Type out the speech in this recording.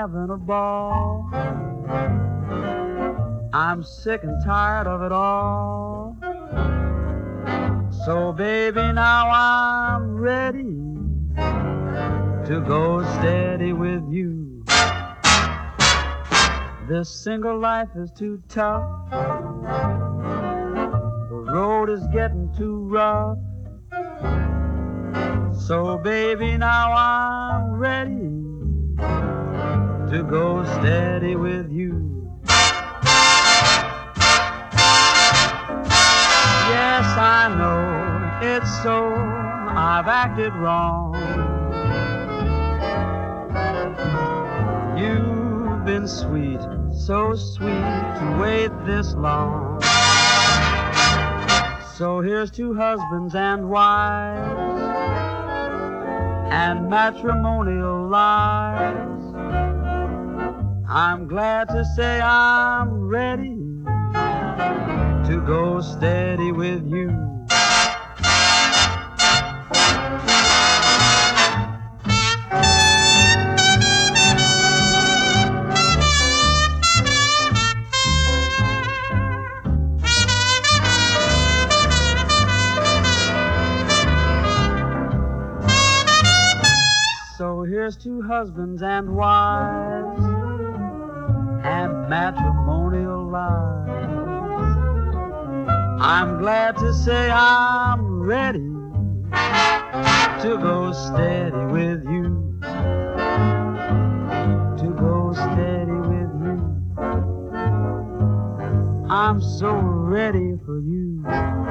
having a ball. I'm sick and tired of it all. So baby, now I'm ready to go steady with you. This single life is too tough. The road is getting too rough. So baby, now I'm ready to go steady with you. Yes, I know it's so, I've acted wrong. You've been sweet, so sweet to wait this long. So here's to husbands and wives and matrimonial lives. I'm glad to say I'm ready to go steady with you. So here's to husbands and wives and matrimonial lives. I'm glad to say I'm ready to go steady with you. To go steady with you. I'm so ready for you.